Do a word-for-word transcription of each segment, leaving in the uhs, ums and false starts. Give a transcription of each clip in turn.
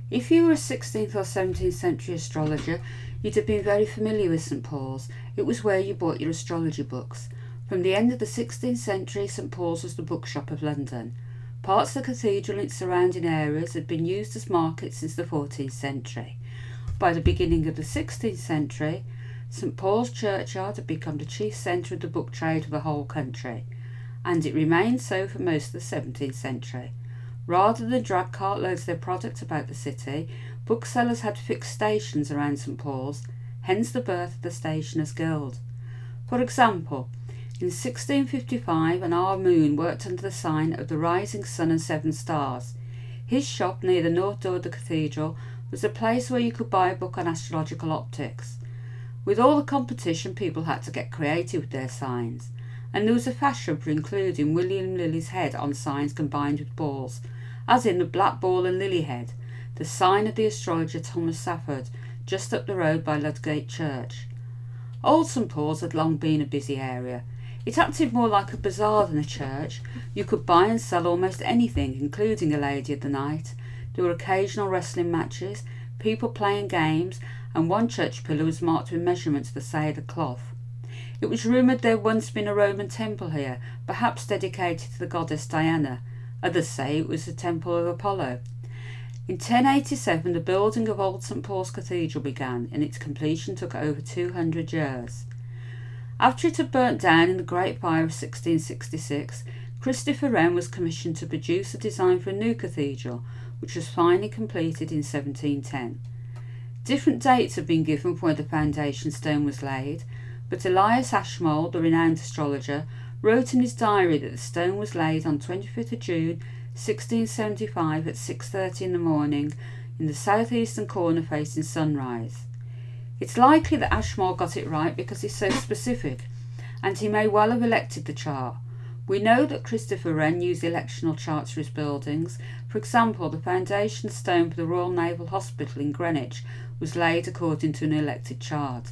If you were a sixteenth or seventeenth century astrologer, you'd have been very familiar with St Paul's. It was where you bought your astrology books. From the end of the sixteenth century, St Paul's was the bookshop of London. Parts of the cathedral and its surrounding areas had been used as markets since the fourteenth century. By the beginning of the sixteenth century, St Paul's churchyard had become the chief centre of the book trade of the whole country, and it remained so for most of the seventeenth century. Rather than drag cartloads of their product about the city, booksellers had fixed stations around St Paul's, hence the birth of the Stationers' Guild. For example, in sixteen fifty-five, an R. Moon worked under the sign of the Rising Sun and Seven Stars. His shop near the north door of the cathedral was a place where you could buy a book on astrological optics. With all the competition, people had to get creative with their signs, and there was a fashion for including William Lilly's head on signs combined with balls, as in the Black Ball and Lily Head, the sign of the astrologer Thomas Safford, just up the road by Ludgate Church. Old St Paul's had long been a busy area. It acted more like a bazaar than a church. You could buy and sell almost anything, including a lady of the night. There were occasional wrestling matches, people playing games, and one church pillar was marked with measurements for sale of cloth. It was rumoured there had once been a Roman temple here, perhaps dedicated to the goddess Diana. Others say it was the temple of Apollo. In ten eighty-seven, the building of Old St Paul's Cathedral began, and its completion took over two hundred years. After it had burnt down in the Great Fire of sixteen sixty-six, Christopher Wren was commissioned to produce a design for a new cathedral, which was finally completed in seventeen ten. Different dates have been given for when the foundation stone was laid, but Elias Ashmole, the renowned astrologer, wrote in his diary that the stone was laid on twenty-fifth of June sixteen seventy-five at six thirty in the morning in the southeastern corner facing sunrise. It's likely that Ashmole got it right because he's so specific, and he may well have elected the chart. We know that Christopher Wren used electional charts for his buildings. For example, the foundation stone for the Royal Naval Hospital in Greenwich was laid according to an elected chart.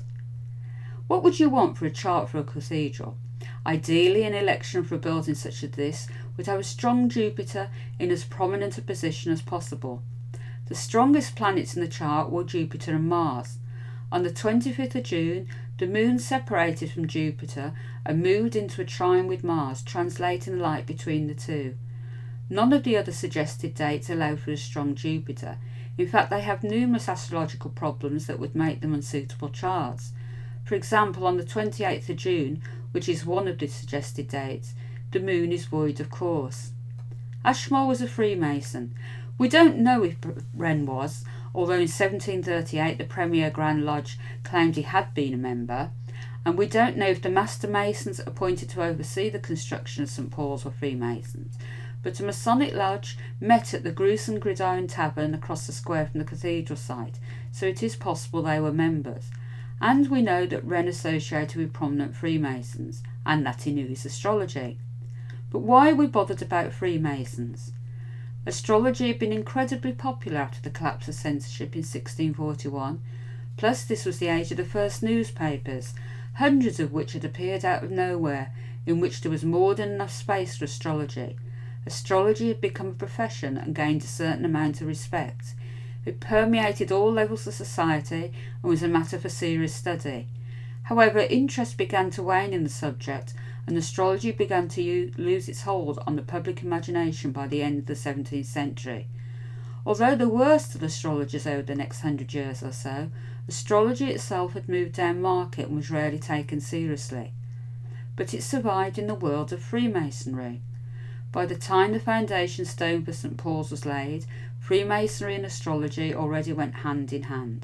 What would you want for a chart for a cathedral? Ideally, an election for a building such as this would have a strong Jupiter in as prominent a position as possible. The strongest planets in the chart were Jupiter and Mars. On the twenty-fifth of June, the Moon separated from Jupiter and moved into a trine with Mars, translating the light between the two. None of the other suggested dates allow for a strong Jupiter. In fact, they have numerous astrological problems that would make them unsuitable charts. For example, on the twenty-eighth of June, which is one of the suggested dates, the Moon is void of course. Ashmole was a Freemason. We don't know if Wren was, although in seventeen thirty-eight the Premier Grand Lodge claimed he had been a member, and we don't know if the Master Masons appointed to oversee the construction of St Paul's were Freemasons, but a Masonic lodge met at the Gruesome Gridiron Tavern across the square from the cathedral site, so it is possible they were members. And we know that Wren associated with prominent Freemasons, and that he knew his astrology. But why are we bothered about Freemasons? Astrology had been incredibly popular after the collapse of censorship in sixteen forty-one, plus this was the age of the first newspapers, hundreds of which had appeared out of nowhere, in which there was more than enough space for astrology. Astrology had become a profession and gained a certain amount of respect. It permeated all levels of society and was a matter for serious study. However, interest began to wane in the subject, and astrology began to use, lose its hold on the public imagination by the end of the seventeenth century. Although the worst of astrologers over the next hundred years or so, astrology itself had moved down market and was rarely taken seriously. But it survived in the world of Freemasonry. By the time the foundation stone for St Paul's was laid, Freemasonry and astrology already went hand in hand.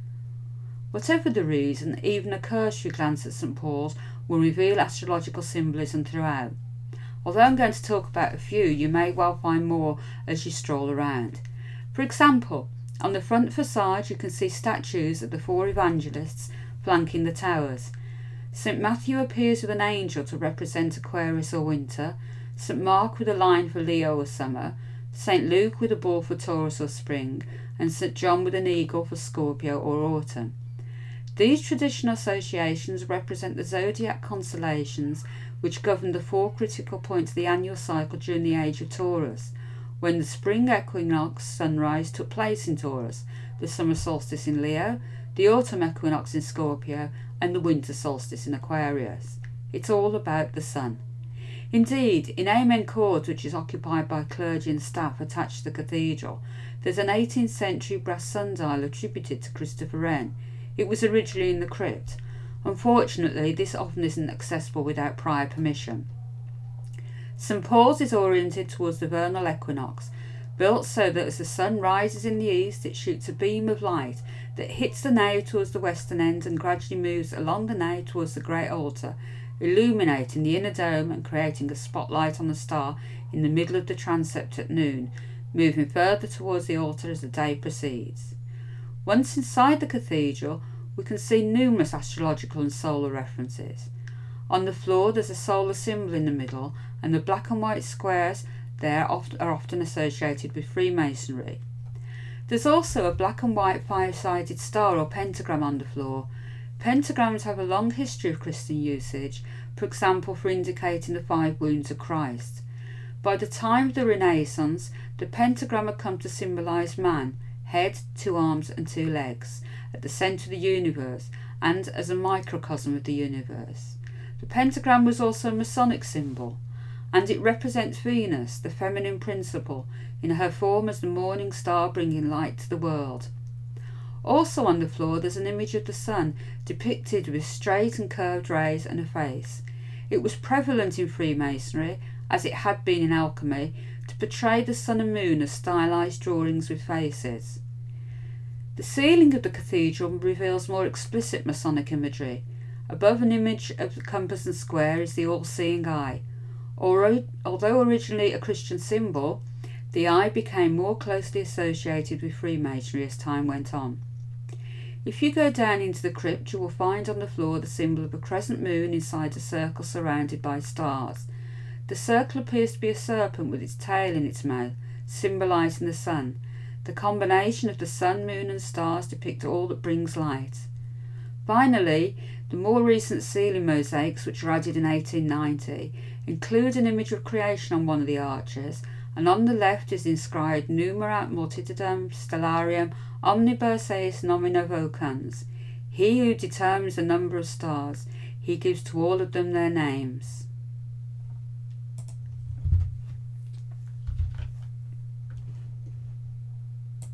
Whatever the reason, even a cursory glance at St Paul's will reveal astrological symbolism throughout. Although I'm going to talk about a few, you may well find more as you stroll around. For example, on the front facade you can see statues of the four evangelists flanking the towers. St Matthew appears with an angel to represent Aquarius or winter, St Mark with a lion for Leo or summer, St Luke with a bull for Taurus or spring, and St John with an eagle for Scorpio or autumn. These traditional associations represent the zodiac constellations which govern the four critical points of the annual cycle during the age of Taurus. when the spring equinox sunrise took place in Taurus, the summer solstice in Leo, the autumn equinox in Scorpio, and the winter solstice in Aquarius. It's all about the sun. Indeed, in Amen Court, which is occupied by clergy and staff attached to the cathedral, there's an eighteenth century brass sundial attributed to Christopher Wren. It was originally in the crypt. Unfortunately, this often isn't accessible without prior permission. St Paul's is oriented towards the vernal equinox, built so that as the sun rises in the east, it shoots a beam of light that hits the nave towards the western end and gradually moves along the nave towards the great altar, illuminating the inner dome and creating a spotlight on the star in the middle of the transept at noon, moving further towards the altar as the day proceeds. Once inside the cathedral, we can see numerous astrological and solar references. On the floor there's a solar symbol in the middle, and the black and white squares there are often associated with Freemasonry. There's also a black and white five-sided star or pentagram on the floor. Pentagrams have a long history of Christian usage, for example for indicating the five wounds of Christ. By the time of the Renaissance, the pentagram had come to symbolise man, head, two arms and two legs, at the centre of the universe, and as a microcosm of the universe. The pentagram was also a Masonic symbol, and it represents Venus, the feminine principle, in her form as the morning star bringing light to the world. Also on the floor there's an image of the sun, depicted with straight and curved rays and a face. It was prevalent in Freemasonry, as it had been in alchemy, to portray the sun and moon as stylised drawings with faces. The ceiling of the cathedral reveals more explicit Masonic imagery. Above an image of the compass and square is the all-seeing eye. Although originally a Christian symbol, the eye became more closely associated with Freemasonry as time went on. If you go down into the crypt, you will find on the floor the symbol of a crescent moon inside a circle surrounded by stars. The circle appears to be a serpent with its tail in its mouth, symbolising the sun. The combination of the sun, moon and stars depict all that brings light. Finally, the more recent ceiling mosaics, which were added in eighteen ninety, include an image of creation on one of the arches, and on the left is inscribed Numerat Multitudinem Stellarium Omnibus Eis Nomina Vocans. He who determines the number of stars, he gives to all of them their names.